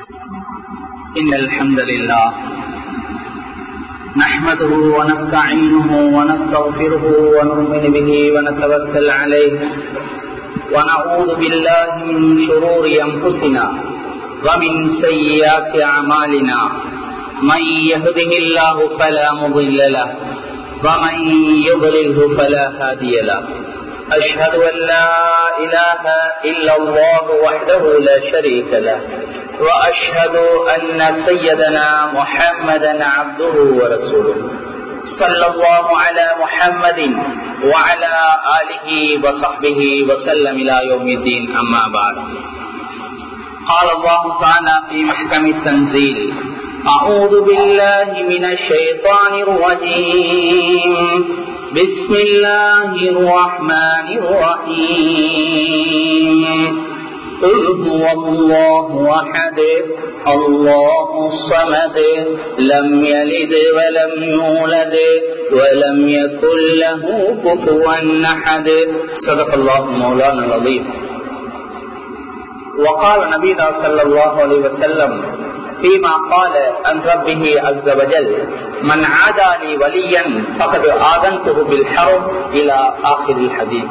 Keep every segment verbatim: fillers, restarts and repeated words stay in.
إن الحمد لله نحمده ونستعينه ونستغفره ونؤمن به ونتوكل عليه ونعوذ بالله من شرور أنفسنا ومن سيئات أعمالنا من يهده الله فلا مضل له ومن يضلله فلا هادي له أشهد أن لا إله إلا الله وحده لا شريك له وأشهد أن سيدنا محمدا عبده ورسوله صلى الله على محمد وعلى آله وصحبه وسلم إلى يوم الدين أما بعد قال الله تعالى في محكم التنزيل أعوذ بالله من الشيطان الرجيم بسم الله الرحمن الرحيم قل هو الله أحد الله الصمد لم يلد ولم يولد ولم يكن له كفوا أحد صدق الله مولانا العظيم. وقال نبينا صلى الله عليه وسلم فيما قال عن ربه عز وجل من عادى لي وليا فقد آذنته بالحرب إلى آخر الحديث.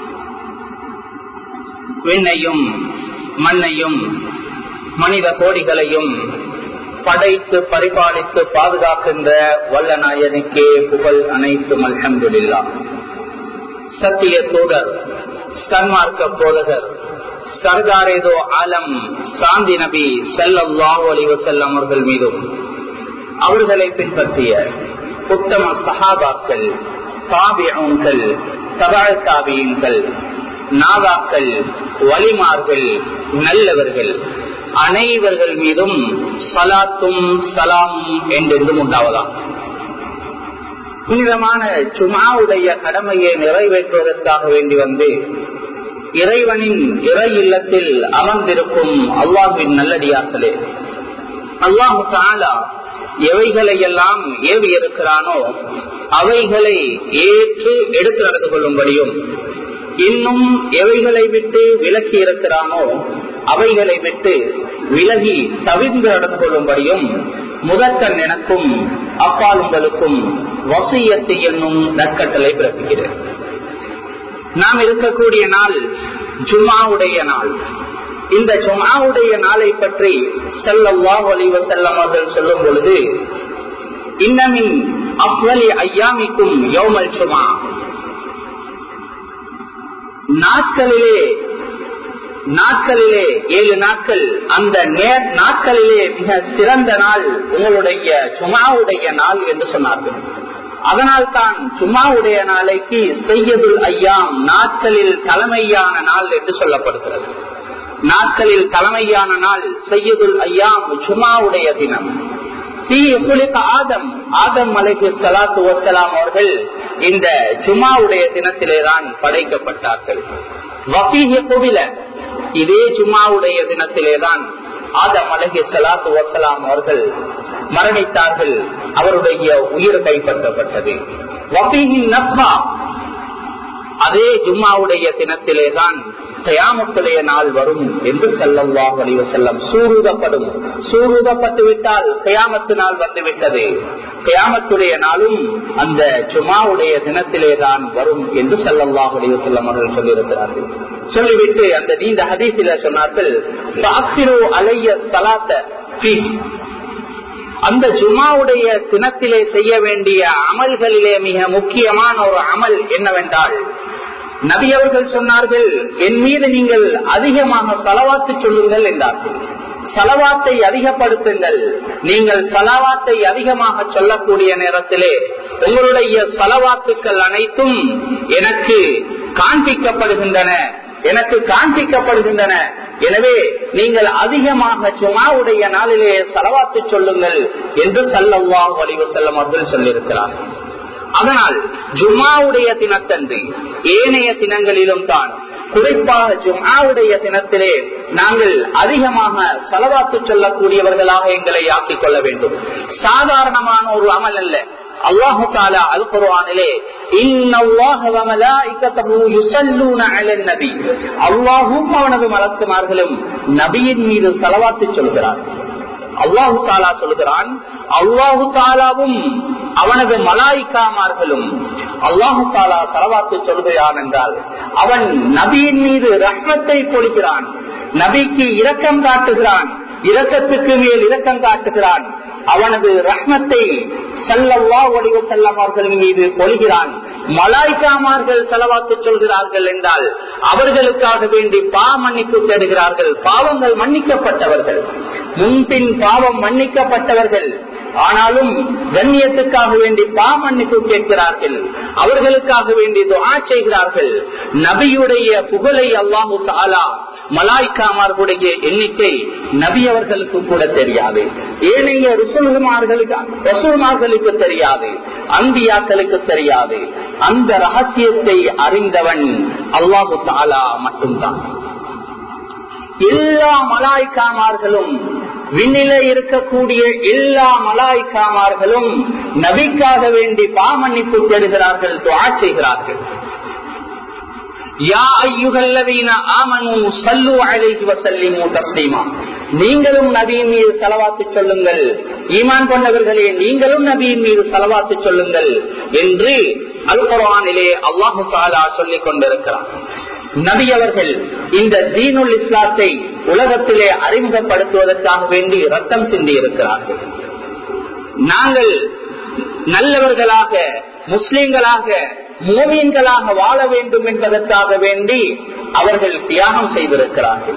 விண்ணையும் மண்ணையும் மனித கோடிகளையும் படைத்து பரிபாலித்து பாதுகாக்கின்ற வல்ல நாயனுக்கே புகழ் அனைத்தும் அல்ஹம்துலில்லாஹ். சத்திய தூதர் சன்மார்க்க போதகர் சர்தாரேதோ ஆலம் சாந்தி நபி ஸல்லல்லாஹு அலைஹி வஸல்லம் அவர்கள் மீதும் அவர்களை பின்பற்றிய உத்தம சஹாபாக்கள், தாபிஊன்கள், தபஅ தாபிஈன்கள், நாதாக்கள், வலிமார்கள், நல்லவர்கள் அனைவர்கள் மீதும் சலாத்தும் சலாமும் என்றென்றும் உண்டாவதாம். புனிதமான ஜும்ஆவுடைய கடமையை நிறைவேற்றுவதற்காக வேண்டி வந்து இறைவனின் இறை இல்லத்தில் அமர்ந்திருக்கும் அல்லாஹ்வின் நல்லடியார்களே, அல்லாஹு தஆலா எவைகளை எல்லாம் ஏவி இருக்கிறானோ அவைகளை ஏற்று எடுத்து நடந்து கொள்ளும்படியும், இன்னும் எவைகளை விட்டு விலக்கி இருக்கிறானோ அவைகளை விட்டு விலகி தவிர்ந்து நடந்து கொள்ளும்படியும் முதற்கண் எனக்கும் அப்பால் உங்களுக்கும் வசியத்து என்னும் நற்கட்டளை பிறப்பிக்கிறேன். நாம் இருக்கக்கூடிய நாள் ஜும்ஆவுடைய நாள். இந்த ஜும்ஆவுடைய நாளை பற்றி ஸல்லல்லாஹு அலைஹி வஸல்லம் அவர்கள் சொல்லும் பொழுது, இன்னமின் அஃவலி அய்யாமிக்கும் யௌமல் ஜும்ஆ, நாட்களிலே நாட்களிலே ஏழு நாட்கள், அந்த நாட்களிலே மிக சிறந்த நாள் உங்களுடைய ஜும்ஆவுடைய நாள் என்று சொன்னார்கள். அதனால் தான் ஜும்ஆவுடைய நாளைக்கு சையதுல் அய்யாம், நாட்களில் தலைமையான நாள் என்று சொல்லப்படுகிறது. நாட்களில் தலைமையான நாள் சையதுல் அய்யாம் ஜும்ஆவுடைய தினம். ஆதம் ஆதம் அலைஹிஸ்ஸலாத்து வஸ்ஸலாம் அவர்கள் இந்த ஜும்ஆவுடைய தினத்திலே தான் படைக்கப்பட்டார்கள். வஃபீஹி குபில, இதே ஜும்ஆவுடைய தினத்திலேதான் ஆதம் அலைஹிஸ்ஸலாத்து வஸ்ஸலாம் அவர்கள் மரணித்தார்கள். அவருடைய உயிர் கைப்பற்றப்பட்டது. வஃபீஹி நஃபா, அதே ஜும்ஆவுடைய தினத்திலேதான் கியாமத்துடைய நாள் வரும் என்று ஸல்லல்லாஹு அலைஹி வஸல்லம் சூருதப்படும். சூருதப்பட்டு விட்டால் கியாமத்து நாள் வந்து விட்டது. கியாமத்துடைய நாளும் அந்த ஜும்ஆவுடைய தினத்திலேதான் வரும் என்று ஸல்லல்லாஹு அலைஹி வஸல்லம் அவர்கள் சொல்லியிருக்கிறார்கள். சொல்லிவிட்டு அந்த நீண்ட ஹதீஸிலே சொன்னார்கள், ஃபஅக்ஸிரு அலைய ஸலாத்த ஃபீஹி, அந்த ஜும்ஆவுடைய தினத்திலே செய்ய வேண்டிய அமல்களிலே மிக முக்கியமான ஒரு அமல் என்னவென்றால், நபி அவர்கள் சொன்னார்கள், என் மீது நீங்கள் அதிகமாக ஸலவாத்து சொல்லுங்கள் என்றார்கள். ஸலவாத்தை அதிகப்படுத்துங்கள். நீங்கள் ஸலவாத்தை அதிகமாக சொல்லக்கூடிய நேரத்திலே உங்களுடைய ஸலவாத்துக்கள் அனைத்தும் எனக்கு காண்பிக்கப்படுகின்றன எனக்கு காண்பிக்கப்படுகின்றன எனவே நீங்கள் அதிகமாக ஜும்ஆவுடைய நாளிலே ஸலவாத்து சொல்லுங்கள் என்று ஸல்லல்லாஹு அலைஹி வஸல்லம் அவர்கள் சொல்லியிருக்கிறார்கள். அதனால் ஜும்ஆவுடைய தினத்தன்று ஏனைய தினங்களிலும் தான், குறிப்பாக ஜும்ஆவுடைய தினத்திலே நாங்கள் அதிகமாக ஸலவாத்து சொல்லக்கூடியவர்களாக எங்களை ஆக்கிக் கொள்ள வேண்டும். சாதாரணமான ஒரு அமல் அல்ல. அல்லாஹு தஆலா அல் குர்ஆனிலே இன்னல்லாஹ வ மலாயிகத்துஹு யுஸல்லூன அலன் நபி, அல்லாஹ்வும் அவனது மலக்குமார்களும் நபியின் மீது ஸலவாத்து சொல்கிறார்கள். அல்லாஹு தாலா சொல்கிறான், அல்லாஹு தாலாவும் அவனது மலாயிக்காமார்களும் அல்லாஹு தாலா ஸலவாத்து சொல்கிறான் என்றால் அவன் நபியின் மீது ரஹ்மத்தை பொழிகிறான், நபிக்கு இரக்கம் காட்டுகிறான், இரக்கத்துக்கு மேல் இரக்கம் காட்டுகிறான், அவனது ரஹ்மத்தை ஸல்லல்லாஹு அலைஹி வஸல்லம் அவர்களின் மீது பொழிகிறான். மலாய்க்காமார்கள் ஸலவாத்து சொல்கிறார்கள் என்றால் அவர்களுக்காக வேண்டி பாவ மன்னிப்பு தேடுகிறார்கள். பாவங்கள் மன்னிக்கப்பட்டவர்கள், முன்பின் பாவம் மன்னிக்கப்பட்டவர்கள், ஆனாலும் கண்ணியத்துக்காக வேண்டி பாவ மன்னிப்பு கேட்கிறார்கள், அவர்களுக்காக வேண்டி துஆ செய்கிறார்கள். நபியுடைய புகழை அல்லாஹு தஆலா மலாய்க்காமார்களுடைய எண்ணிக்கை நபி அவர்களுக்கு கூட தெரியாது, ஏனைய ரசூல்மார்களுக்கு ரசூல்மார்களுக்கு தெரியாது, அன்பியாக்களுக்கு தெரியாது. அந்த ரகசியத்தை அறிந்தவன் அல்லாஹு தஆலா மட்டும்தான். எல்லா மலாய்க்காமார்களும், விண்ணிலே இருக்கக்கூடிய எல்லா மலாய்க்காமார்களும் நபிக்காக வேண்டி பாவமன்னிப்பு தேடுகிறார்கள், துஆ செய்கிறார்கள். யா அய்யுஹல்லதீன ஆமனூ ஸல்லு அலைஹி வஸல்லிமு தஸ்லீமா, நீங்களும் நபியின் மீது ஸலவாத்து சொல்லுங்கள், ஈமான் கொண்டவர்களே நீங்களும் நபியின் மீது ஸலவாத்து சொல்லுங்கள் என்று அல் குர்ஆனிலே அல்லாஹ் தஆலா சொல்லிக் கொண்டிருக்கிறார். நபி அவர்கள் இந்த தீனுல் இஸ்லாத்தை உலகத்திலே அறிமுகப்படுத்துவதற்காக வேண்டி ரத்தம் சிந்தி இருக்கிறார்கள். நாங்கள் நல்லவர்களாக, முஸ்லிம்களாக, மோமீன்களாக வாழ வேண்டும் என்பதற்காக வேண்டி அவர்கள் தியாகம் செய்திருக்கிறார்கள்,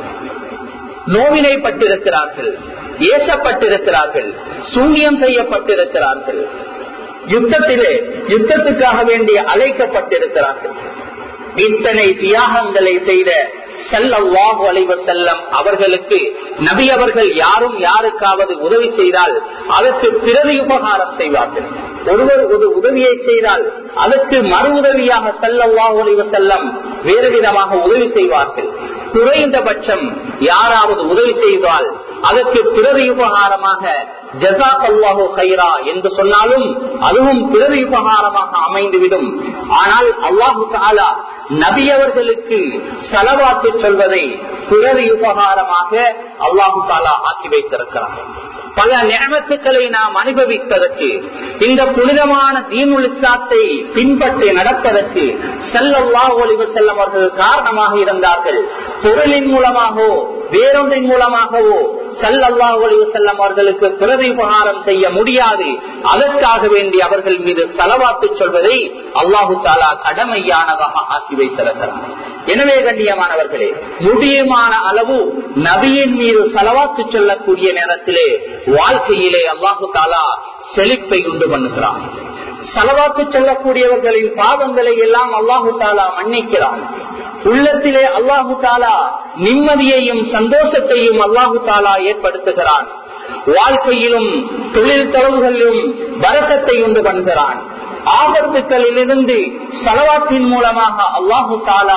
நோவினைப்பட்டிருக்கிறார்கள், ஏசப்பட்டிருக்கிறார்கள், சூன்யம் செய்யப்பட்டிருக்கிறார்கள், யுத்தத்திலே யுத்தத்துக்காக வேண்டி அழைக்கப்பட்டிருக்கிறார்கள். இத்தனை தியாகங்களை செய்த ஸல்லல்லாஹு அலைஹி வஸல்லம் அவர்களுக்கு நபி அவர்கள் யாரும் யாருக்காவது உதவி செய்தால் அதற்கு பிறகு உபகாரம் செய்வார்கள். ஒருவர் ஒரு உதவியை செய்தால் அதற்கு மறு உதவியாக ஸல்லல்லாஹு அலைஹி வஸல்லம் வேறு விதமாக உதவி செய்வார்கள். குறைந்தபட்சம் யாராவது உதவி செய்தால் அதற்கு பிறகு உபகாரமாக ஜஸாக்கல்லாஹு கைரா என்று சொன்னாலும் அதுவும் பிறகு உபகாரமாக அமைந்துவிடும். ஆனால் அல்லாஹு தஆலா நபி அவர்களுக்கு ஸலவாத்து சொல்வதை பிறகு உபகாரமாக அல்லாஹு தஆலா ஆக்கி வைத்திருக்கிறார். பல நிஅமத்துக்களை நாம் அனுபவிப்பதற்கு, இந்த புனிதமான தீனுல் இஸ்லாத்தை பின்பற்றி நடப்பதற்கு ஸல்லல்லாஹு அலைஹி வஸல்லம் அவர்கள் காரணமாக இருந்தார்கள். பொருளின் மூலமாகவோ வேறொன்றின் மூலமாகவோ ஸல்லல்லாஹு அலைஹி வஸல்லம் அவர்களுக்கு பிறகு உபகாரம் செய்ய முடியாது. அதற்காக வேண்டி அவர்கள் மீது ஸலவாத்து சொல்வதை அல்லாஹு தஆலா கடமையானதாக ஆக்கி வைத்திருக்கிறார். எனவே கண்ணியமானவர்களே, முடியுமான அளவு நபியின் மீது ஸலவாத்து சொல்லக்கூடிய நேரத்திலே வாழ்க்கையிலே அல்லாஹு தஆலா செழிப்பை உண்டு பண்ணுகிறான். ஸலவாத்து சொல்லக்கூடியவர்களின் பாவங்களை எல்லாம் அல்லாஹு தஆலா மன்னிக்கிறான். உள்ளத்திலே அல்லாஹு தஆலா நிம்மதியையும் சந்தோஷத்தையும் அல்லாஹு தஆலா ஏற்படுத்துகிறான். வாழ்க்கையிலும் தொழில் தரவுகளிலும் பரக்கத்தை உண்டு பண்ணுகிறான். ஆபத்துக்களிலிருந்து ஸலவாத்தின் மூலமாக அல்லாஹு தஆலா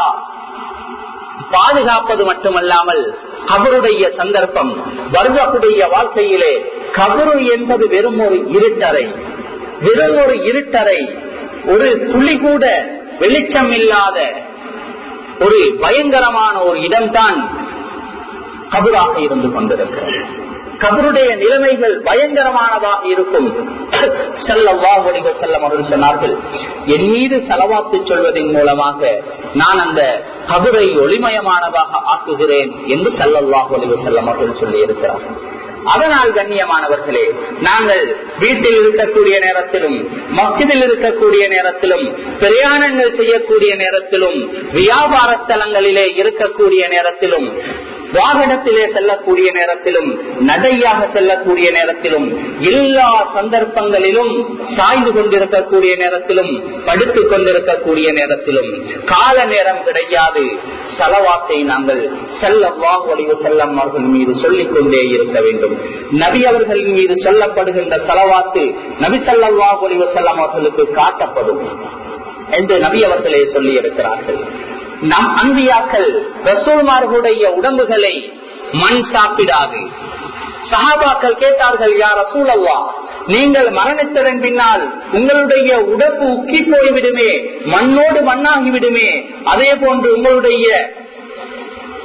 பாதுகாப்பது மட்டுமல்லாமல் கபருடைய சந்தர்ப்பம், வர்க்கத்துடைய வாழ்க்கையிலே கபரு என்பது வெறும் ஒரு இருட்டறை, வெறும் ஒரு இருட்டறை, ஒரு துளி கூட வெளிச்சம் இல்லாத ஒரு பயங்கரமான ஒரு இடம்தான் கபராக இருந்து கொண்டிருக்கிறது. கபருடைய நிலைமைகள் பயங்கரமானதாக இருக்கும். ஸல்லல்லாஹு அலைஹி வஸல்லம் அவர்கள் சொன்னார்கள், என் மீது ஸலவாத்து சொல்வதன் மூலமாக நான் அந்த கபரை ஒளிமயமானதாக ஆக்குகிறேன் என்று ஸல்லல்லாஹு அலைஹி வஸல்லம் அவர்கள் சொல்லி இருக்கிறார்கள். அதனால் கண்ணியமானவர்களே, நாங்கள் வீட்டில் இருக்கக்கூடிய நேரத்திலும், மஸ்ஜிதில் இருக்கக்கூடிய நேரத்திலும், பிரயாணங்கள் செய்யக்கூடிய நேரத்திலும், வியாபார ஸ்தலங்களிலே இருக்கக்கூடிய நேரத்திலும், வாகனத்திலே செல்லக்கூடிய நேரத்திலும், நடையாக செல்லக்கூடிய நேரத்திலும், எல்லா சந்தர்ப்பங்களிலும், சாய்ந்து கொண்டிருக்கக்கூடிய நேரத்திலும், படுத்துக் கொண்டிருக்கக்கூடிய நேரத்திலும் கால நேரம் கிடையாது. ஸலவாத்தை நாங்கள் ஸல்லல்லாஹு அலைஹி வஸல்லம் அவர்கள் மீது சொல்லிக் கொண்டே இருக்க வேண்டும். நபி அவர்களின் மீது சொல்லப்படுகின்ற ஸலவாத்து நபி ஸல்லல்லாஹு அலைஹி வஸல்லம் அவர்களுக்கு காட்டப்படும் என்று நபி அவர்களே சொல்லி இருக்கிறார்கள். நம் அன்பியாக்கள் ரசூல்மார்களுடைய உடம்புகளை மண் சாப்பிடாது. சஹாபாக்கள் கேட்டார்கள், யா ரசூலல்லாஹ், நீங்கள் மரணித்ததன் பின்னால் உங்களுடைய உடம்பு உக்கி போய்விடுமே, மண்ணோடு மண்ணாகி விடுமே, அதே போன்று உங்களுடைய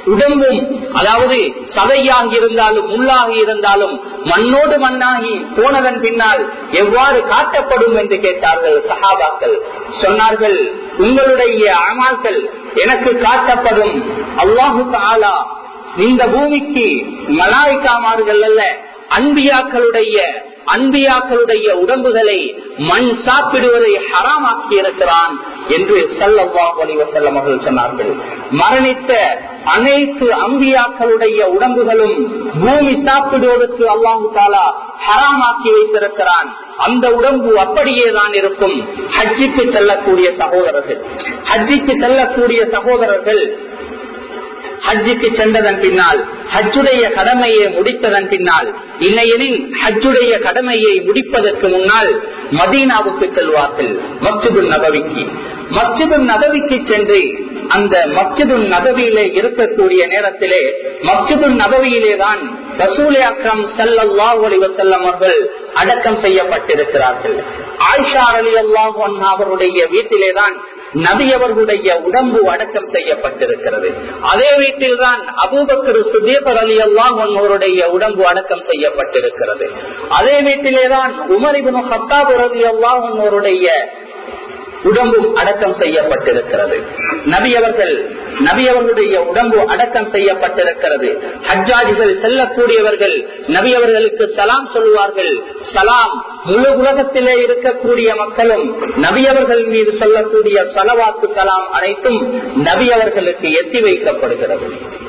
உடம்பும் அதாவது சதையாகி இருந்தாலும் முள்ளாகி இருந்தாலும் மண்ணோடு மண்ணாகி போனதன் பின்னால் எவ்வாறு காட்டப்படும் என்று கேட்டார்கள் சஹாபாக்கள். சொன்னார்கள், உங்களுடைய அமல்கள் எனக்கு காட்டப்படும். அல்லாஹு தஆலா இந்த பூமிக்கு மலாயிகாமார்கள் அல்ல, அன்பியாக்களுடைய அன்பியாக்களுடைய உடம்புகளை மண் சாப்பிடுவதை ஹராமாக்கி இருக்கிறான் என்று ஸல்லல்லாஹு அலைஹி வஸல்லம் அவர்கள் சொன்னார்கள். மரணித்த அனைத்து அன்பியாக்களுடைய உடம்புகளும் பூமி சாப்பிடுவதற்கு அல்லாஹு தஆலா ஹராமாக்கி வைத்திருக்கிறான். அந்த உடம்பு அப்படியேதான் இருக்கும். ஹஜ்ஜுக்கு செல்லக்கூடிய சகோதரர்கள் ஹஜ்ஜுக்கு செல்லக்கூடிய சகோதரர்கள் ஹஜ்ஜுக்கு சென்றதன் பின்னால், ஹஜ்ஜுடைய கடமையை முடித்ததன் பின்னால், இல்லையெனில் ஹஜ்ஜுடைய கடமையை முடிப்பதற்கு முன்னால் மதீனாவுக்கு செல்வார்கள், மஸ்ஜிதுன் நபவிக்கு. மஸ்ஜிதுன் நபவிக்கு சென்று அந்த மஸ்ஜிதுன் நபவியிலே இருக்கக்கூடிய நேரத்திலே மஸ்ஜிதுன் நபவியிலே தான் ரசூல் அக்ரம் ஸல்லல்லாஹு அலைஹி வஸல்லம் அவர்கள் அடக்கம் செய்யப்பட்டிருக்கிறார்கள். ஆயிஷா ரலியல்லாஹு அன்ஹா அவருடைய வீட்டிலேதான் நபி அவர்களுடைய உடம்பு அடக்கம் செய்யப்பட்டிருக்கிறது. அதே வீட்டில் தான் அபூபக்கர் சித்தீக் ரலியல்லாஹு அன்ஹு அவருடைய உடம்பு அடக்கம் செய்யப்பட்டிருக்கிறது. அதே வீட்டிலேதான் உமர் இப்னு கத்தாப் ரலியல்லாஹு அன்ஹு அவருடைய உடம்பும் அடக்கம் செய்யப்பட்டிருக்கிறது. நபி அவர்கள் நபி அவர்களுடைய உடம்பு அடக்கம் செய்யப்பட்டிருக்கிறது. ஹஜ்ஜாஜிகள் செல்லக்கூடியவர்கள் நபி அவர்களுக்கு சலாம் சொல்லுவார்கள். சலாம் முழு உலகத்திலே இருக்கக்கூடிய மக்களும் நபி அவர்கள் மீது சொல்லக்கூடிய ஸலவாத்து சலாம் அனைத்தும் நபி அவர்களுக்கு எத்தி வைக்கப்படுகிறது.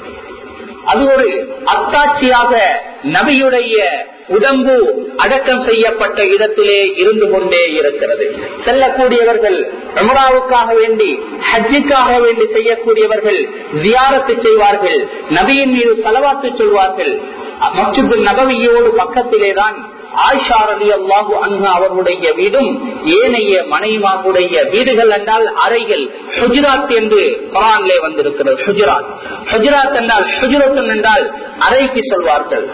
அது ஒரு அத்தாட்சியாக நபியுடைய உடம்பு அடக்கம் செய்யப்பட்ட இடத்திலே இருந்து கொண்டே இருக்கிறது. செல்லக்கூடியவர்கள் உம்ராவுக்காக வேண்டி ஹஜ்ஜுக்காக வேண்டி செய்யக்கூடியவர்கள் ஜியாரத்து செய்வார்கள், நபியின் மீது ஸலவாத்து சொல்வார்கள். மஸ்ஜிதுன் நபவியோடு பக்கத்திலேதான் ஆயிஷா ரலியல்லாஹு அன்ஹா அவர்களுடைய வீடும் ஏனைய மனைவிமாருடைய வீடுகள் என்றால் அறைகள், ஹுஜராத் என்று குர்ஆனிலே வந்திருக்கிறது. ஹுஜராத் ஹுஜராத் என்றால் ஹுஜரத்துன் என்றால் அறைக்கு சொல்வார்கள்.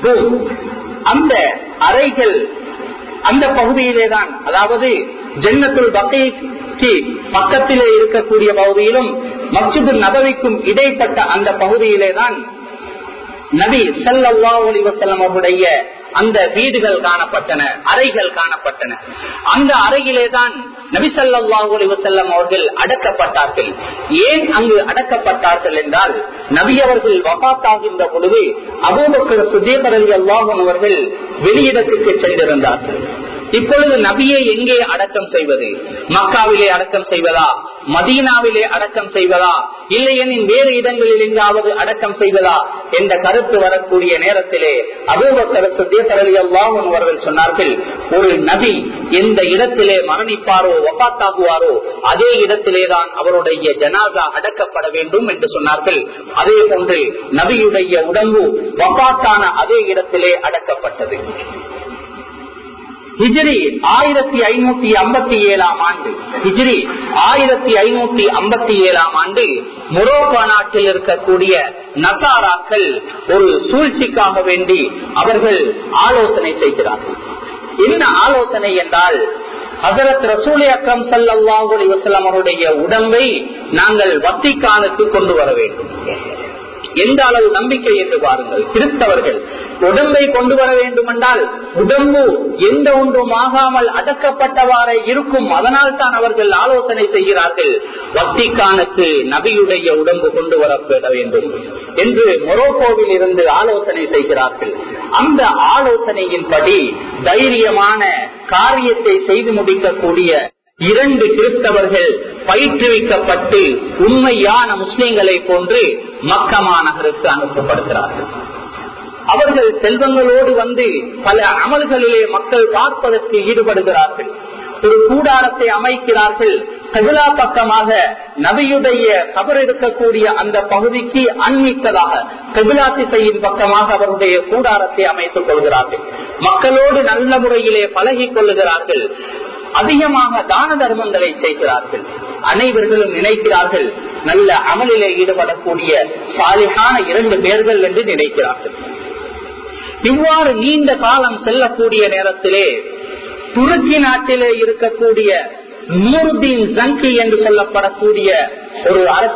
அந்த அறைகள் அந்த பகுதியிலே தான், அதாவது ஜன்னத்துல் பக்கீக்கு பக்கத்திலே இருக்கக்கூடிய பகுதியிலும் மஸ்ஜிதுன் நபவிக்கும் இடைப்பட்ட அந்த பகுதியிலே தான் நபி ஸல்லல்லாஹு அலைஹி வஸல்லம் அவருடைய அந்த வீடுகள் காணப்பட்டன, அறைகள் காணப்பட்டன. அந்த அறையிலே தான் நபி ஸல்லல்லாஹு அலைஹி வஸல்லம் அவர்கள் அடக்கப்பட்டார்கள். ஏன் அங்கு அடக்கப்பட்டார்கள் என்றால், நபி அவர்கள் வஃபாத்தாகின்ற பொழுது அபூபக்கர் சித்தீக் ரலியல்லாஹு அன்ஹு அவர்கள் வெளியிடத்துக்கு சென்றிருந்தார்கள். இப்பொழுது நபியை எங்கே அடக்கம் செய்வது? மக்காவிலே அடக்கம் செய்வதா, மதீனாவிலே அடக்கம் செய்வதா, இல்லையெனில் வேறு இடங்களில் எங்காவது அடக்கம் செய்வதா என்ற கருத்து வரக்கூடிய நேரத்திலே அபூபக்கர் சித்தீக் ரலியல்லாஹு அன்ஹு அவர்கள் சொன்னார்கள், ஒரு நபி எந்த இடத்திலே மரணிப்பாரோ வஃபாத்தாகுவாரோ அதே இடத்திலேதான் அவருடைய ஜனாசா அடக்கப்பட வேண்டும் என்று சொன்னார்கள். அதே போன்று நபியுடைய உடம்பு வஃபாத்தான அதே இடத்திலே அடக்கப்பட்டது. ஹிஜ்ரி ஆயிரத்தி ஐநூத்தி ஐம்பத்தி ஏழாம் ஆண்டு ஹிஜ்ரி ஆயிரத்தி ஐநூத்தி ஐம்பத்தி ஏழாம் ஆண்டு மொரோக்கோ நாட்டில் இருக்கக்கூடிய நசாராக்கள் ஒரு சூழ்ச்சிக்காக வேண்டி அவர்கள் ஆலோசனை செய்கிறார்கள். என்ன ஆலோசனை என்றால், ஹஜ்ரத் ரசூல் அக்ரம் ஸல்லல்லாஹு அலைஹி வஸல்லம் அவருடைய உடம்பை நாங்கள் வத்திக்கானுக்கு கொண்டு வர வேண்டும். எந்த அளவு நம்பிக்கை என்று பாருங்கள். கிறிஸ்தவர்கள் உடம்பை கொண்டு வர வேண்டும் என்றால் உடம்பு எந்த ஒன்றும் ஆகாமல் அடக்கப்பட்டவாறே இருக்கும். அதனால் தான் அவர்கள் ஆலோசனை செய்கிறார்கள், வத்திக்கானுக்கு நபியுடைய உடம்பு கொண்டு வரப்பட வேண்டும் என்று மொரோக்கோவில் இருந்து ஆலோசனை செய்கிறார்கள். அந்த ஆலோசனையின்படி தைரியமான காரியத்தை செய்து முடிக்கக்கூடிய இரண்டு கிறிஸ்தவர்கள் பயிற்றுவிக்கப்பட்டு உண்மையான முஸ்லிம்களை போன்று மக்கமா நகருக்கு அனுப்பப்படுகிறார்கள். அவர்கள் செல்வங்களோடு வந்து பல அமல்களிலே மக்கள் பார்ப்பதற்கு ஈடுபடுகிறார்கள். ஒரு கூடாரத்தை அமைக்கிறார்கள். கிபிலா பக்கமாக நபியுடைய கபர் இருக்கக்கூடிய அந்த பகுதிக்கு அண்மித்ததாக கிபிலா திசையின் பக்கமாக அவருடைய கூடாரத்தை அமைத்துக் கொள்கிறார்கள். மக்களோடு நல்ல முறையிலே பழகிக் கொள்ளுகிறார்கள். அதிகமாக தான தர்மங்களை செய்கிறார்கள். அனைவர்களும் நினைக்கிறார்கள் நல்ல அமலிலே ஈடுபடக்கூடிய சாலிஹான இரண்டு பேர்கள் என்று நினைக்கிறார்கள். இவ்வாறு நீண்ட காலம் செல்லக்கூடிய நேரத்திலே துருக்கி நாட்டிலே இருக்கக்கூடிய நூருதீன் ஜங்கி என்று சொல்லப்படக்கூடிய ஒரு அரசர்,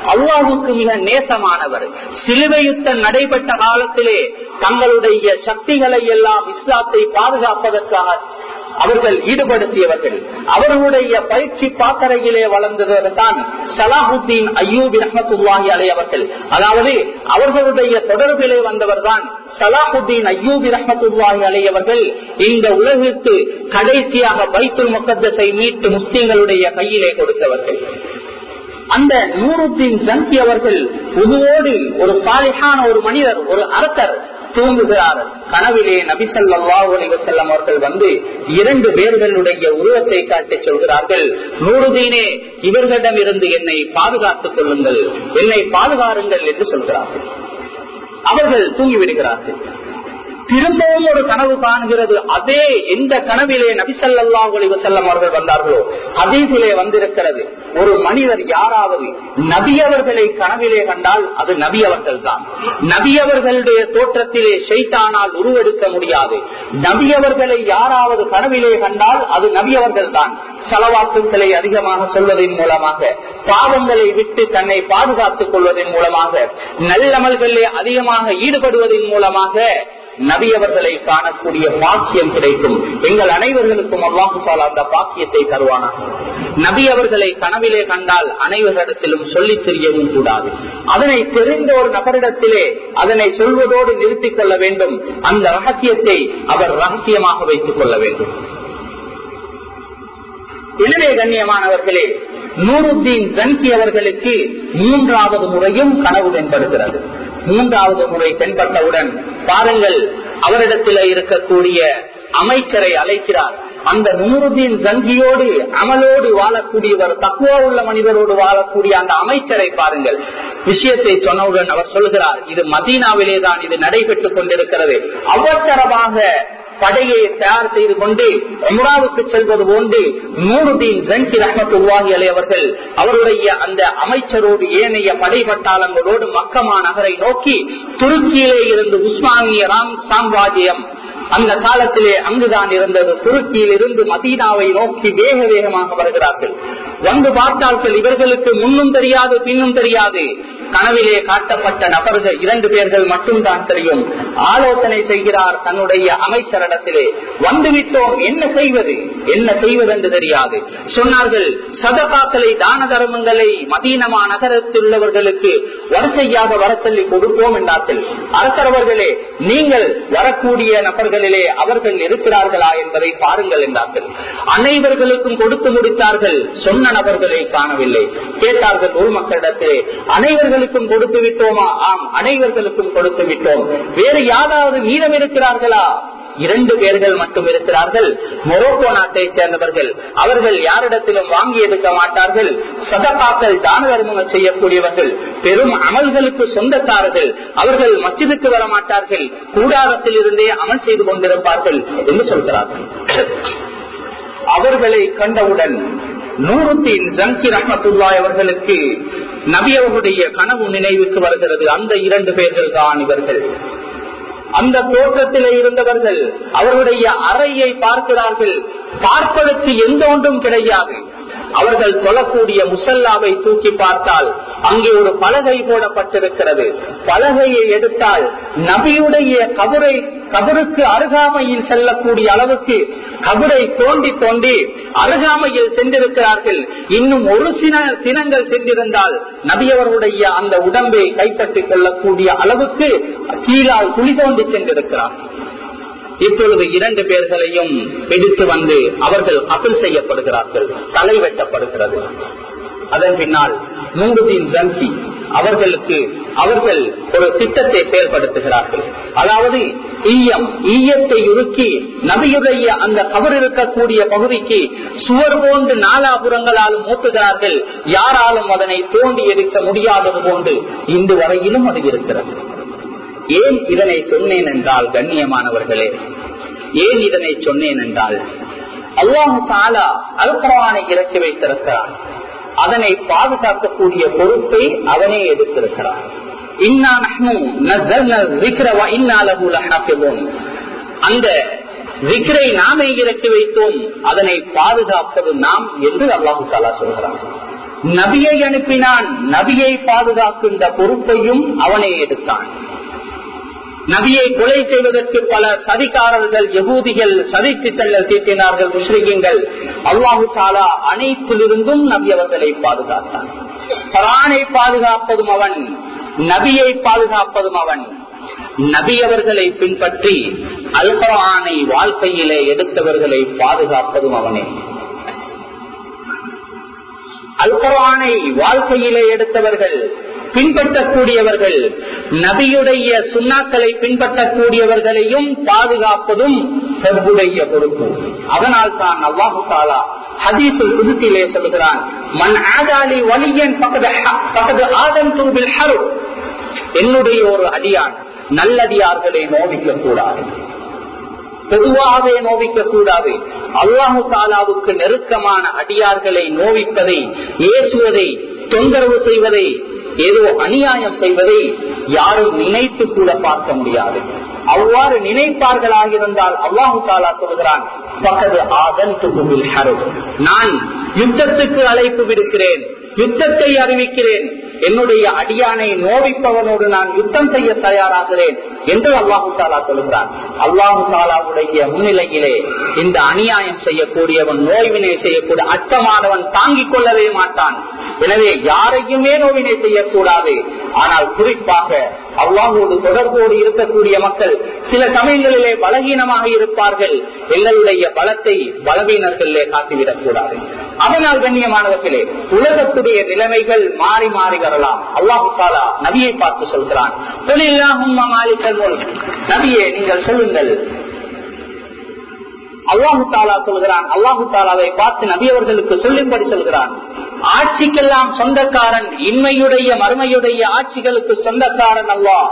அல்லாஹுக்கு மிக நேசமானவர். சிலுவை யுத்தம் நடைபெற்ற காலத்திலே தங்களுடைய சக்திகளை எல்லாம் இஸ்லாத்தை பாதுகாப்பதற்காக அவர்கள் ஈடுபடுத்தியவர்கள். அவர்களுடைய பயிற்சி பாக்கரையிலே வளர்ந்தவர் தான் சலாஹுத்தீன் அய்யூபி ரஹ்மத்துல்லாஹி அலைஹி அவர்கள். அதாவது அவர்களுடைய தொடர்பிலே வந்தவர் தான் சலாஹுத்தீன் அய்யூபி ரஹ்மத்துல்லாஹி அலைஹி அவர்கள். இந்த உலகிற்கு கடைசியாக பைத்துல் முகத்தஸை மீட்டு முஸ்லிம்களுடைய கையிலே கொடுத்தவர்கள். அந்த நூருத்தீன் ஜங்கி அவர்கள் உதுவோடு ஒரு சாலிஹான ஒரு மனிதர், ஒரு அரசர் தூங்குகிறார். கனவிலே நபி ஸல்லல்லாஹு அலைஹி வஸல்லம் அவர்கள் வந்து இரண்டு பேர்களுடைய உருவத்தை காட்டி சொல்கிறார்கள், நூருதீனே, இவர்களிடம் இருந்து என்னை பாதுகாத்துக் கொள்ளுங்கள், என்னை பாதுகாருங்கள் என்று சொல்கிறார்கள். அவர்கள் தூங்கிவிடுகிறார்கள். திரும்பவும் ஒரு கனவு காணுகிறது. அதே எந்த கனவிலே நபி ஸல்லல்லாஹு அலைஹி வஸல்லம் அவர்கள் வந்தார்களோ ஹதீஸிலே வந்திருக்கிறது, ஒரு மனிதர் யாராவது நபி அவர்களை கனவிலே கண்டால் அது நபி அவர்கள் தான். நபி அவர்களுடைய தோற்றத்திலே ஷைத்தானால் உருவெடுக்க முடியாது. நபி அவர்களை யாராவது கனவிலே கண்டால் அது நபி அவர்கள் தான். ஸலவாத்துக்களை அதிகமாக சொல்வதன் மூலமாக, பாவங்களை விட்டு தன்னை பாதுகாத்துக் கொள்வதன் மூலமாக, நல்லமல்களிலே அதிகமாக ஈடுபடுவதன் மூலமாக நபி அவர்களை காணக்கூடிய பாக்கியம் கிடைக்கும். எங்கள் அனைவர்களுக்கும் அல்லாஹ் தஆலா அந்த பாக்கியத்தை தருவானாக. நபி அவர்களை கனவிலே கண்டால் அனைவரிடத்திலும் சொல்லித் தெரியவும் கூடாது. அதனை தெரிந்த ஒரு நபரிடத்திலே அதனை சொல்வதோடு நிறுத்திக் கொள்ள வேண்டும். அந்த ரகசியத்தை அவர் ரகசியமாக வைத்துக் கொள்ள வேண்டும். எனவே கண்ணியமானவர்களே, நூருத்தீன் ஜங்கி அவர்களுக்கு மூன்றாவது முறையும் கனவு தென்படுகிறது. மூன்றாவது முறை தென்பட்டவுடன் பாருங்கள், அவரிடத்தில் இருக்கக்கூடிய அமைச்சரை அழைக்கிறார். அந்த நூருத்தீன் ஜங்கியோடு அமலோடு வாழக்கூடியவர், தக்குவா உள்ள மனிதரோடு வாழக்கூடிய அந்த அமைச்சரை பாருங்கள். விஷயத்தை சொன்னவுடன் அவர் சொல்கிறார், இது மதீனாவிலே தான் இது நடைபெற்றுக் கொண்டிருக்கிறது. அவசரமாக படையை தயார் செய்து கொண்டு உம்ராவுக்கு செல்வது போன்று நூருத்தீன் ஜங்கி ரஹ்மத்துல்லாஹி அலைஹி அவர்கள் அவருடைய அந்த அமைச்சரோடு ஏனைய படை பட்டாளங்களோடு மக்கமா நகரை நோக்கி, துருக்கியிலே இருந்து உஸ்மானிய ராம் சாம்ராஜ்யம் அந்த காலத்திலே அங்குதான் இருந்தது, துருக்கியில் இருந்து மதீனாவை நோக்கி வேக வேகமாக வருகிறார்கள். வந்து பார்த்தார்கள், இவர்களுக்கு முன்னும் தெரியாது பின்னும் தெரியாது. கனவிலே காட்டப்பட்ட நபர்கள் இரண்டு பேர்கள் மட்டும்தான் தெரியும். ஆலோசனை செய்கிறார் தன்னுடைய அமைச்சரிடத்திலே, வந்துவிட்டோம், என்ன செய்வது என்ன செய்வது என்று தெரியாது. சொன்னார்கள், சதகாக்களை, தான தர்மங்களை மதீனமா நகரத்தில் உள்ளவர்களுக்கு வரிசையாக வர சொல்லி கொடுப்போம் என்றார்கள். அரசரவர்களே, நீங்கள் வரக்கூடிய நபர்களிலே அவர்கள் இருக்கிறார்களா என்பதை பாருங்கள் என்றார்கள். அனைவர்களுக்கும் கொடுத்து முடித்தார்கள். சொன்ன நபர்களை காணவில்லை. கேட்டார்கள் ஊர் மக்களிடத்திலே, அனைவர்களுக்கும் கொடுத்து விட்டோமா? ஆம், அனைவர்களுக்கும் கொடுத்து விட்டோம். வேறு யாராவது மீதம் இருக்கிறார்களா? இரண்டு பேர்கள் மட்டும் இருக்கிறார்கள். மொரோக்கோ நாட்டை சேர்ந்தவர்கள். அவர்கள் யாரிடத்திலும் வாங்கி எடுக்க மாட்டார்கள். சதகாக்கள், தான தர்மங்கள் செய்யக்கூடியவர்கள், பெரும் அமல்களுக்கு சொந்தக்காரர்கள். அவர்கள் மஸ்ஜிதுக்கு வர மாட்டார்கள், கூடாரத்தில் இருந்தே அமல் செய்து கொண்டிருப்பார்கள் என்று சொல்கிறார்கள். அவர்களை கண்டவுடன் நூருத்தீன் ஜங்கி ரஹ்மத்துல்லாஹி அவர்களுக்கு நபி அவர்களுடைய கனவு நினைவுக்கு வருகிறது. அந்த இரண்டு பேர்கள் தான் இவர்கள். அந்த தோற்றத்திலே இருந்தவர்கள் அவருடைய அறையை பார்க்கிறார்கள். பார்ப்பதற்கு எந்த ஒன்றும் கிடையாது. அவர்கள் தொழக்கூடிய முசல்லாவை தூக்கி பார்த்தால் அங்கே ஒரு பலகை போடப்பட்டிருக்கிறது. பலகையை எடுத்தால் நபியுடைய கபரை கபருக்கு அருகாமையில் செல்லக்கூடிய அளவுக்கு கபரை தோண்டி தோண்டி அருகாமையில் சென்றிருக்கிறார்கள். இன்னும் ஒரு சில தினங்கள் சென்றிருந்தால் நபியவர்களுடைய அந்த உடம்பை கைப்பற்றிக் கொள்ளக்கூடிய அளவுக்கு கீழால் குழி தோண்டி சென்றிருக்கிறார்கள். இப்பொழுது இரண்டு பேர்களையும் எடுத்து வந்து அவர்கள் கபில் செய்யப்படுகிறார்கள், தலை வெட்டப்படுகிறது. அதன் பின்னால் நூருத்தீன் ஜங்கி அவர்களுக்கு அவர்கள் ஒரு திட்டத்தை செயல்படுத்துகிறார்கள். அதாவது ஈயம் ஈயத்தை உருக்கி நபியுடைய அந்த கபர் இருக்கக்கூடிய பகுதிக்கு சுவர் போன்று நாலாபுரங்களால் மூட்டுகிறார்கள். யாராலும் அதனை தோண்டி எடுக்க முடியாதது போன்று இன்று வரையிலும் அது இருக்கிறது. ஏன் இதனை சொன்னேன் என்றால், கண்ணியமானவர்களே, ஏன் இதனை சொன்னேன் என்றால், அல்லாஹ் தஆலா அல் குர்ஆனை இறக்கி வைத்திருக்கிறான். அதனை பாதுகாக்கக்கூடிய பொறுப்பை அவனே எடுத்திருக்கிறான். இன்னா நஹ்னு நஸல்னா ذிக்ர வ இன்னா லஹு லஹாஃபிஸூன். அந்த ذிக்ரை நாமே இறக்கி வைத்தோம், அதனை பாதுகாப்பது நாம் என்று அல்லாஹ் தஆலா சொல்கிறான். நபியை அனுப்பினான். நபியை பாதுகாக்கின்ற பொறுப்பையும் அவனே எடுத்தான். நபியை கொலை செய்வதற்கு பல சதிகாரர்கள் யகூதிகள் சதி திட்டங்கள் தீட்டினார்கள், முஸ்லிம்கள். அல்லாஹு தஆலா அனைத்திலிருந்தும் நபி அவர்களை பாதுகாத்தான். குர்ஆனை பாதுகாப்பதும் அவன், நபியை பாதுகாப்பதும் அவன். நபி அவர்களை பின்பற்றி அல் குர்ஆனை வாழ்க்கையிலே எடுத்தவர்களை பாதுகாப்பதும் அவனே. அல் குர்ஆனை வாழ்க்கையிலே எடுத்தவர்கள், பின்பற்றக்கூடியவர்கள், நபியுடைய சுன்னாக்களை பின்பற்றக்கூடியவர்களையும் பாதுகாப்பதும் ரப்புடைய பொறுப்பு. அதனால் தான் அல்லாஹு தஆலா ஹதீஸுல் குத்ஸிலே சொல்கிறான், மன் ஆதாலி வலியன் ஃபகத் ஆதம்து பில் ஹர்ப். என்னுடைய ஒரு அடியான் நல்லடியார்களை நோவிக்க கூடாது, பொதுவாகவே நோவிக்க கூடாது. அல்லாஹு தஆலாவுக்கு நெருக்கமான அடியார்களை நோவிப்பதை, ஏசுவதை, தொந்தரவு செய்வதை, ஏதோ அநியாயம் செய்வதை யாரும் நினைத்து கூட பார்க்க முடியாது. அவ்வாறு நினைப்பார்களாக இருந்தால் அல்லாஹு தஆலா சொல்கிறான், நான் யுத்தத்துக்கு அழைப்பு விடுக்கிறேன், யுத்தத்தை அறிவிக்கிறேன், என்னுடைய அடியானை நோவிப்பவனோடு நான் யுத்தம் செய்ய தயாராகிறேன் என்று அல்லாஹு தஆலா சொல்கிறான். அல்லாஹு தஆலாவுடைய முன்னிலையிலே இந்த அநியாயம் செய்யக்கூடியவன், நோய்வினை செய்யக்கூடிய அச்சமானவன் தாங்கிக் கொள்ளவே மாட்டான். எனவே யாரையுமே நோவினை செய்யக்கூடாது. ஆனால் குறிப்பாக அல்லாஹோடு தொடர்போடு இருக்கக்கூடிய மக்கள் சில சமயங்களிலே பலகீனமாக இருப்பார்கள். எங்களுடைய பலத்தை பலவீனர்களிலே காட்டிவிடக் கூடாது. அதனால் கண்ணியமானவர்களே, உலகத்துடைய நிலைமைகள் மாறி மாறி வரலாம். அல்லாஹு தஆலா நபியை பார்த்து சொல்கிறான், நபியே நீங்கள் சொல்லுங்கள். அல்லாஹு தஆலா சொல்கிறான், அல்லாஹு தஆலாவை பார்த்து நபி அவர்களுக்கு சொல்லும்படி சொல்கிறான், ஆட்சிக்கெல்லாம் சொந்தக்காரன், இன்மையுடைய மறுமையுடைய ஆட்சிகளுக்கு சொந்தக்காரன் அல்லாஹ்.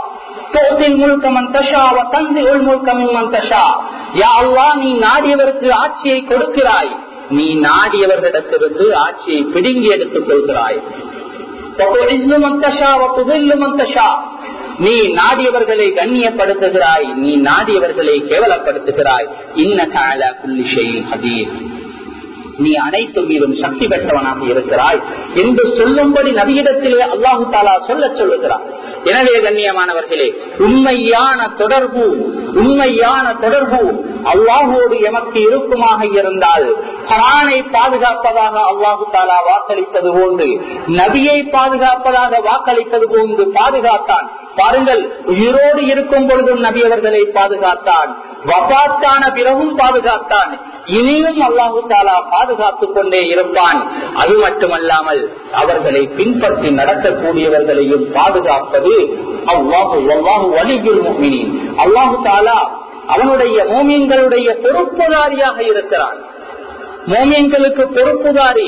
நீ நாடியவருக்கு ஆட்சியை கொடுக்கிறாய், நீ நாடியவர்களிடத்திலிருந்து ஆட்சியை பிடுங்கி எடுத்துக் கொள்கிறாய். நீ நாடியவர்களை கண்ணியப்படுத்துகிறாய், நீ நாடியவர்களை கேவலப்படுத்துகிறாய். இன்னக அலா குல்லி ஷைஇன் கதீர், நீ அனைத்து மீதும் சக்தி பெற்றவனாக இருக்கிறாய் என்று சொல்லும்படி நபியிடத்திலே அல்லாஹு தஆலா சொல்ல சொல்லுகிறார். எனவே கண்ணியமானவர்களே, உண்மையான தொடர்பு உண்மையான தொடர்பு அல்லாஹோடு எமக்கு இருக்குமாக இருந்தால் குர்ஆனை பாதுகாப்பதாக அல்லாஹு தஆலா வாக்களித்தது போன்று, நபியை பாதுகாப்பதாக வாக்களித்தது போன்று பாதுகாத்தான். பாருங்கள், உயிரோடு இருக்கும் பொழுதும் நபி அவர்களை பாதுகாத்தான், வஃபாத்தான பிறகும் பாதுகாத்தான், இனியும் அல்லாஹு தஆலா பாதுகாத்துக் கொண்டே இருப்பான். அது மட்டுமல்லாமல் அவர்களை பின்பற்றி நடக்கக்கூடியவர்களையும் பாதுகாப்பது அல்லாஹு வல்லாஹு வலியுல் முஃமினீன். அல்லாஹு தஆலா அவனுடைய மோமீன்களுடைய பொறுப்புதாரியாக இருக்கிறான். மோமீன்களுக்கு பொறுப்புதாரி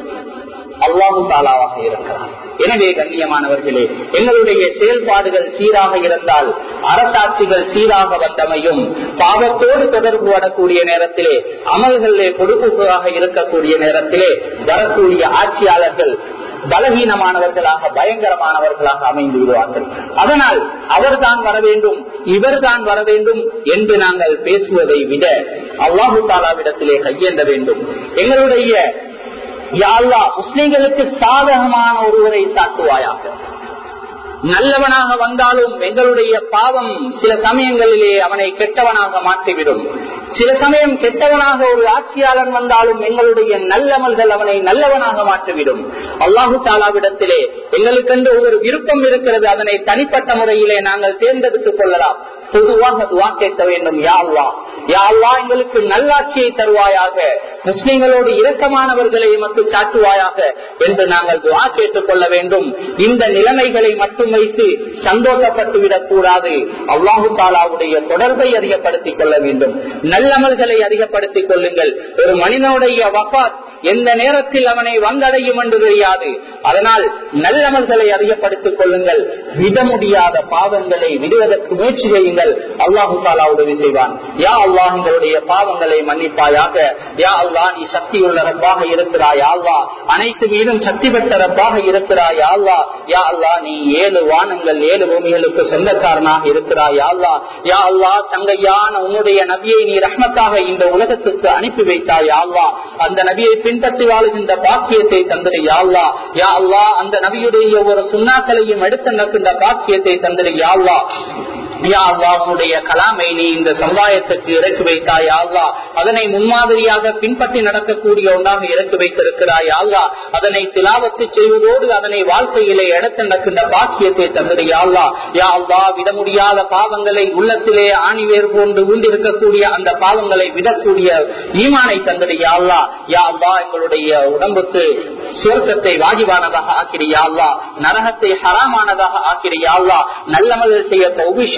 அல்லாஹு தஆலாவாக இருக்கிறான். எனவே கண்ணியமானவர்களே, எங்களுடைய செயல்பாடுகள் சீராக இருந்தால் அரசாட்சிகள் சீராக வந்தமையும், பாவத்தோடு தொடர்பு வரக்கூடிய நேரத்திலே அமல்களிலே பொறுப்புகளாக இருக்கக்கூடிய நேரத்திலே வரக்கூடிய ஆட்சியாளர்கள் பலகீனமானவர்களாக, பயங்கரமானவர்களாக அமைந்து விடுவார்கள். அதனால் அவர்தான் வர வேண்டும், இவர்தான் வர வேண்டும் என்று நாங்கள் பேசுவதை விட அல்லாஹு தஆலாவிடத்திலே கையேந்த வேண்டும். எங்களுடைய யா அல்லாஹ் முஸ்லிம்களுக்கு சாதகமான ஒருவரை சாட்டுவாயாக. நல்லவனாக வந்தாலும் எங்களுடைய பாவம் சில சமயங்களிலே அவனை கெட்டவனாக மாற்றிவிடும். சில சமயம் கெட்டவனாக ஒரு ஆட்சியாளன் வந்தாலும் எங்களுடைய நல்லமல்கள் அவனை நல்லவனாக மாற்றிவிடும். அல்லாஹு தஆலாவிடத்திலே எங்களுக்கென்று ஒரு விருப்பம் இருக்கிறது, அதனை தனிப்பட்ட முறையிலே நாங்கள் தேர்ந்தெடுத்துக் கொள்ளலாம். பொதுவாக துஆ கேட்க வேண்டும், யா அல்லாஹ் யா அல்லாஹ் எங்களுக்கு நல்லாட்சியை தருவாயாக, முஸ்லிம்களோடு இரக்கமானவர்களை எமக்கு சாட்டுவாயாக என்று நாங்கள் துஆ கேட்டுக் கொள்ள வேண்டும். இந்த நிலைமைகளை மட்டும் வைத்து சந்தோஷப்பட்டு விடக் கூடாது. அல்லாஹு தஆலாவுடைய தொடர்பை அதிகப்படுத்திக் கொள்ள வேண்டும், நல்லமல்களை அதிகப்படுத்திக் கொள்ளுங்கள். ஒரு மனிதனுடைய வஃபாத் எந்த நேரத்தில் அவனை வந்தடையும் என்று தெரியாது. அதனால் நல்லமல்களை அதிகப்படுத்திக் கொள்ளுங்கள். விட முடியாத பாவங்களை விடுவதற்கு முயற்சி செய்யுங்கள். அல்லாஹு தாலா உதவி செய்வான். யா அல்லாஹ் எங்களுடைய பாவங்களை மன்னிப்பாயாக. யா அல்லாஹ் நீ சக்தியுள்ள ரப்பாக இருக்கிறாய். யா அல்லாஹ் அனைத்து மீதும் சக்தி பெற்ற ரப்பாக இருக்கிறாய். யா அல்லாஹ் யா அல்லாஹ் நீ ஏழு வானங்கள் ஏழு பூமிகளுக்கு சொந்தக்காரனாக இருக்கிறாய். யா அல்லாஹ் யா அல்லாஹ் தங்கையான உன்னுடைய நபியை நீ ரஹ்மத்தாக இந்த உலகத்துக்கு அனுப்பி வைத்தாய். யா அல்லாஹ் அந்த நபியை பின்பற்றி வாழுகின்ற பாக்கியத்தை தந்திரு. யா அல்லாஹ் யா அல்லாஹ் அந்த நபியுடைய ஒரு சுன்னாக்களையும் எடுத்து நடக்கின்ற பாக்கியத்தை தந்திரு. யா அல்லாஹ் யா அல்லாஹ் உன்னுடைய கலாமை நீ இந்த சமுதாயத்துக்கு இறக்கி வைத்தாய். யா அல்லாஹ் அதனை முன்மாதிரியாக பின்பற்றி நடக்கக்கூடிய ஒன்றாக இறக்கி வைத்திருக்கிறாய். யா அல்லாஹ் அதனை திலாவத்து செய்வதோடு அதனை வாழ்க்கையிலே எடுத்து நடக்கின்ற பாக்கியத்தை தந்திரு. யா அல்லாஹ் யா அல்லாஹ் விட முடியாத பாவங்களை உள்ளத்திலே ஆணிவேர் போன்று ஊண்டிருக்கக்கூடிய அந்த பாவங்களை விடக்கூடிய ஈமானை தந்திரு. யா அல்லாஹ் யா அல்லாஹ் எங்களுடைய உடம்புக்கு சுவர்க்கத்தை வாஜிபானதாக ஆக்கிடு. யா அல்லாஹ் நரகத்தை ஹராமானதாக ஆக்கிடு. யா அல்லாஹ் நல்லமல்கள் செய்ய தௌபீ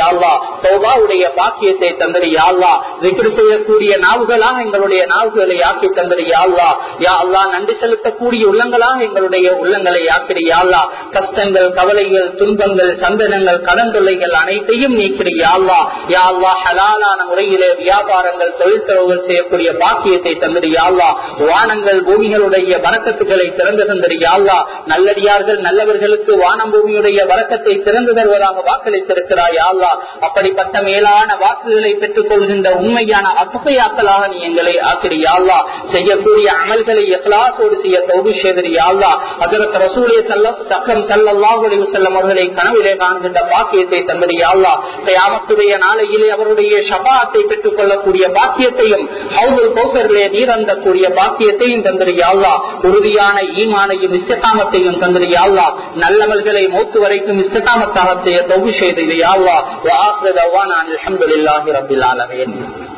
தௌபாவுடைய பாக்கியத்தை தந்தது. யா அல்லாஹ் திக்ர் செய்யக்கூடிய நாவுகளாக எங்களுடைய நாவுகளை ஆக்கி தந்தது. யா அல்லாஹ் யா அல்லாஹ் நன்றி செலுத்தக்கூடிய உள்ளங்களாக எங்களுடைய உள்ளங்களை ஆக்கிடு. யா அல்லாஹ் கஷ்டங்கள் கவலைகள் துன்பங்கள் சந்தனங்கள் கடன் தொல்லைகள் அனைத்தையும் நீக்கிடு. யா அல்லாஹ் யா அல்லாஹ் ஹலாலான முறையிலே வியாபாரங்கள் தொழிற்துறவுகள் செய்யக்கூடிய பாக்கியத்தை தந்தது. யா அல்லாஹ் வானங்கள் பூமிகளுடைய வரக்கத்துக்களை திறந்து தந்தது. யா அல்லாஹ் நல்லடியார்கள் நல்லவர்களுக்கு வானம் பூமியுடைய வரக்கத்தை திறந்து தருவதாக வாக்களித்திருக்கிறாய். அப்படிப்பட்ட மேலான வாக்குகளை பெற்றுக் கொள்கின்ற உண்மையான அத்துகையாக்களாக நீ எங்களை ஆக்கிடு. யா அல்லாஹ் செய்யக்கூடிய அமல்களை இக்லாஸோடு செய்ய தௌபீக் செய்திரு. யா அல்லாஹ் ஹஜ்ரத் ரசூலே ஸல்லல்லாஹு அலைஹி வஸல்லம் அவர்களை கனவிலே காண்கின்ற பாக்கியத்தை தந்திரு. யா அல்லாஹ் கியாமத்துடைய நாளையிலே அவருடைய ஷஃபாஅத்தை பெற்றுக் கொள்ளக்கூடிய பாக்கியத்தையும் ஹவுதுல் கௌஸரிலே நீரந்தக்கூடிய பாக்கியத்தையும் தந்திரு. யா அல்லாஹ் உறுதியான ஈமானையும் இஸ்திகாமத்தையும் தந்திரு. யா அல்லாஹ் நல்லமல்களை மௌத்து வரைக்கும் இஸ்திகாமத்தாக செய்ய தௌபீக் செய்திரு. யா அல்லாஹ் وآخر دعوانا الحمد لله رب العالمين.